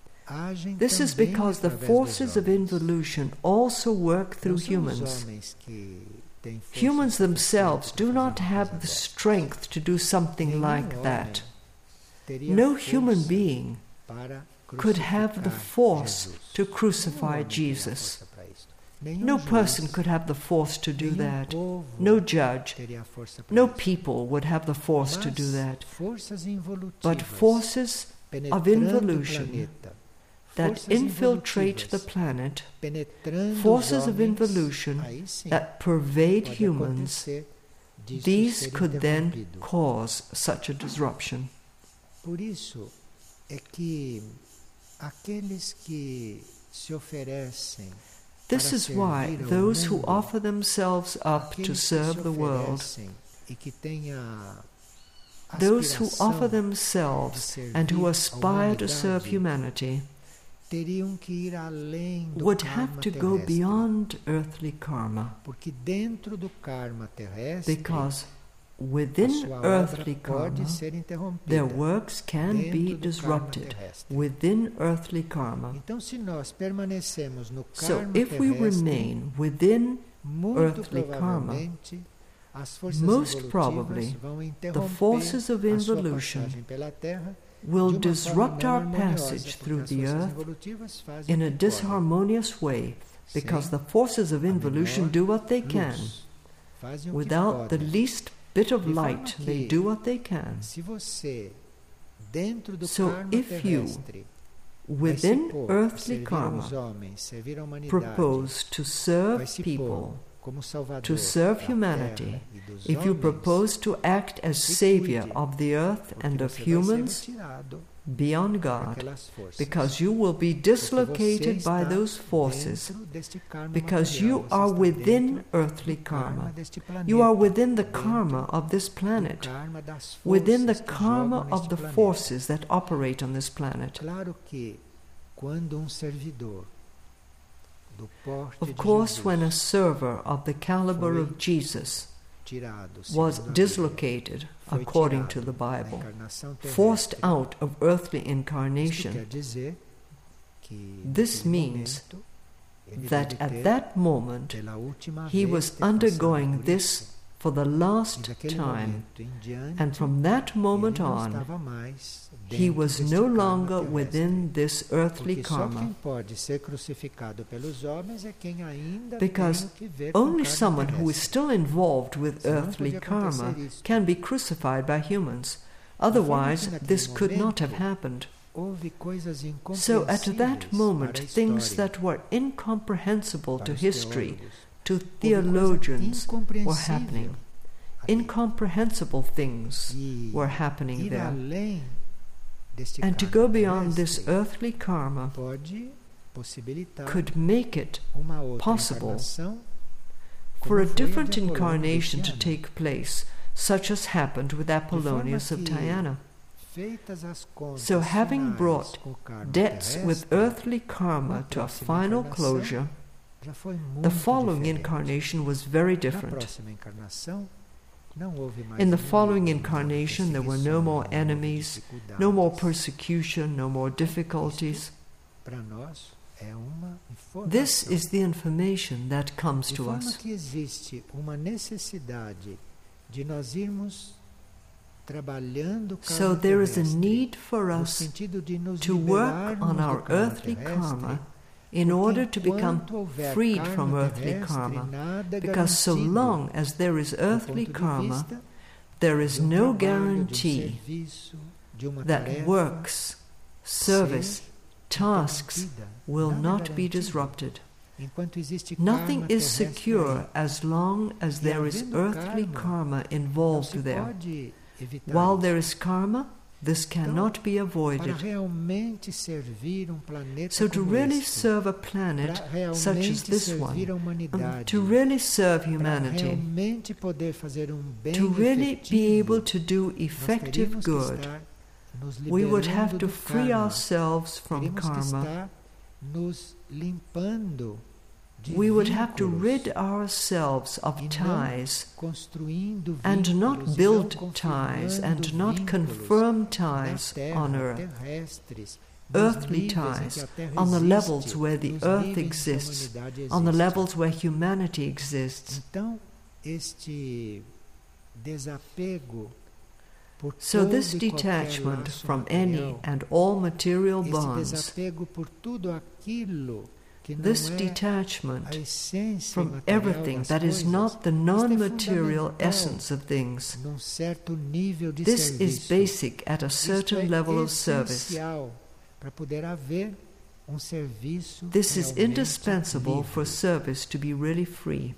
agem This is também because the através forces dos of homens. involution also work Não through são os humans. homens que têm força Humans suficiente themselves para do fazer not uma have coisa the dessas. strength to do something Nenhum like homem that. teria No força human being para could have the crucificar force Jesus. to Nenhum crucify homem teria Jesus. força para isso. Nenhum No juiz, person could have the force to do nenhum that. povo No judge, teria força para no isso. people would have the force to Mas do that. forças involutivas But forces penetrando involution o planeta, that forças infiltrate the involutivas planet, penetrando os forces of homens, involution aí sim, that pervade pode humans, acontecer disso these ser could then interrompido. cause such a disruption. Por isso é que aqueles que se oferecem This para is why servir ao those who mundo, offer themselves up to aqueles que serve se the world, oferecem e que têm a those who aspiração offer de themselves servir and who à aspire to serve humanidade, humanity teriam que ir além do would karma have to go terrestre, beyond earthly karma, porque dentro do karma terrestre because a within sua obra earthly pode karma ser interrompida. their works can dentro be do karma disrupted terrestre. within earthly karma. Então, se nós permanecemos no So karma if we terrestre, remain within muito earthly karma, provavelmente as forças most involutivas probably vão the interromper forces of a sua involution passagem pela terra will de uma disrupt forma our não harmoniosa, passage porque through as the forças earth involutivas fazem in o a que podem. disharmonious way, because Sem the forces of a involution menor do what they can. luz. Fazem o que Without the podem. least bit of De forma light, que, they do what they can. Se você, dentro do So karma if you, terrestre, vai se within pôr a earthly servir karma, aos homens, servir a humanidade, propose to vai serve se people, pôr como salvador to serve da humanity, terra e dos if you homens, propose to act as se savior cuide, of the earth porque and of você vai ser humans retirado beyond por God, aquelas forças, because you will be porque você dislocated by está those forces, dentro deste karma because material, you você are está within dentro earthly do karma karma. deste planeta, You are within the dentro karma of this do planet, karma das within the forças que karma jogam of neste the planeta. forces that operate on this planet. Claro que quando um servidor do porte Of de course, Jesus when a server of the caliber foi of Jesus tirado, was segundo a Bíblia, dislocated, foi according tirado to the da Bible, encarnação terrestre, forced out of earthly isto quer incarnation, dizer que this naquele means momento, ele that deve at ter, that moment pela última he vez, was ter passado undergoing por this isso. for the E last daquele time, momento em diante, and from that moment ele não on, estava mais he dentro was deste no karma longer terrestre. within this earthly Porque só quem karma, pode ser crucificado pelos homens é quem ainda because tem o que ver com only karma someone who is terrestre. still involved with Senão earthly podia acontecer karma isto. can be crucified by humans. Otherwise, naquele this could not have momento, happened. Houve coisas So at that incompreensíveis moment, para a things história, that were incomprehensible para to os history, teólogos. to Houve coisa theologians, were incompreensível happening. ali. Incomprehensible things E were happening ir there. além deste And to karma go beyond this terrestre earthly karma pode possibilitar could make it uma outra possible encarnação, for a como foi a different de Apolônio incarnation to Luciano. take place, such as happened with Apollonius of que, Tyana. feitas as contas So having finais brought com o karma debts with terrestre, earthly karma to a final closure, já foi muito the following diferente. incarnation was very Na different. próxima encarnação, não houve mais In the nenhum following tipo de incarnation, there were no more perseguição, enemies, dificuldades. no more persecution, no more difficulties. Para nós é uma informação. This is the information that comes De to forma us. que existe uma necessidade de nós irmos trabalhando o karma So there is a terrestre, need for no us sentido de nos to work liberarmos on do our karma earthly terrestre, karma in porque order to become enquanto houver freed karma from earthly terrestre, karma. nada é Because so garantido long as there is do earthly ponto de karma, vista there is de um no trabalho, de um guarantee serviço, de uma that tarefa works, service, ser tasks interrompida. will Nada not be garantido. disrupted. Enquanto existe Nothing karma is terrestre secure aí, as long as E there is havendo earthly karma, karma não involved se there. pode evitar While isso. there is karma, this cannot be Para avoided. realmente servir um planeta So to como really este, serve a planet para such as realmente this servir one, a um, humanidade, to really serve para humanity, realmente poder fazer um bem to really be efetivo, able to do nós effective teríamos que good, estar nos we would have liberando to do free karma. ourselves from Teríamos que karma. estar nos limpando de We would have to vínculos rid ourselves of e não ties construindo and vínculos not e não build ties confirmando and not vínculos confirm na ties terra, on earth, terrestres, nos earthly níveis em que ties, a terra on the existe, levels where the nos earth níveis em que a exists, humanidade on the existe. levels where humanity exists. Então, este desapego por So todo this e qualquer detachment laço from any material, and all material esse bonds, desapego por tudo aquilo que não this é a detachment essência from material everything das that is coisas, not the isto é non-material fundamental essence of things, num certo nível de this is serviço. basic at a Isto é certain level of service. essencial para poder haver um serviço This is realmente indispensable for livre. service to be really free.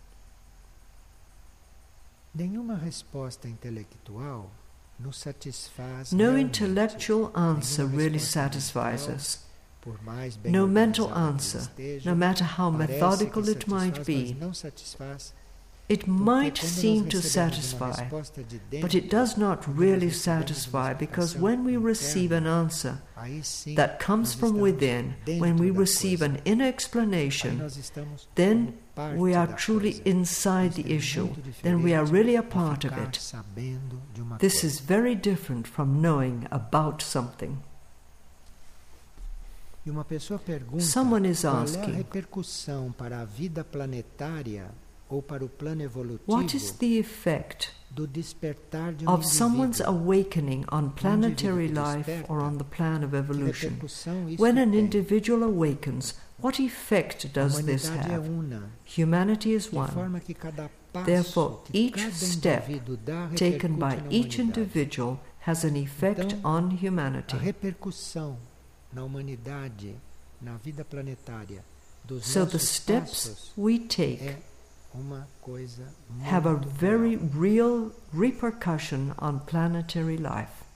Nenhuma resposta intelectual nos satisfaz No realmente. intellectual answer Nenhuma really resposta satisfies mental, us. por mais bem No mental organizada que answer, esteja, no matter how parece methodical que it might satisfaz, mas be, não satisfaz, it porque might quando nós seem to recebemos uma satisfy, resposta de dentro, but it does not quando nós really recebemos uma satisfy, because explicação when we receive an interna, answer aí sim that comes nós from estamos within, dentro when we da receive coisa. an inner Aí explanation, nós estamos then como parte we are da truly coisa. inside Isto the é issue, muito then we are diferente really a de part of ficar it. sabendo de uma This coisa. is very different from knowing about something. E uma pessoa pergunta Someone is qual é a asking, repercussão para a vida planetária ou para o plano evolutivo what is the effect do despertar de um of someone's indivíduo? awakening on planetary indivíduo que life desperta, or on the plan of Que evolution? repercussão isso When an tem? individual awakens, what effect A does this humanidade é have? una, Humanity is de one. forma que cada passo Therefore, que each cada step indivíduo dá taken by repercute na each humanidade. individual has an effect Então, on A humanity. repercussão na humanidade, na vida planetária, dos So the nossos steps passos we take é uma coisa have a muito very real. real repercussion on planetary life.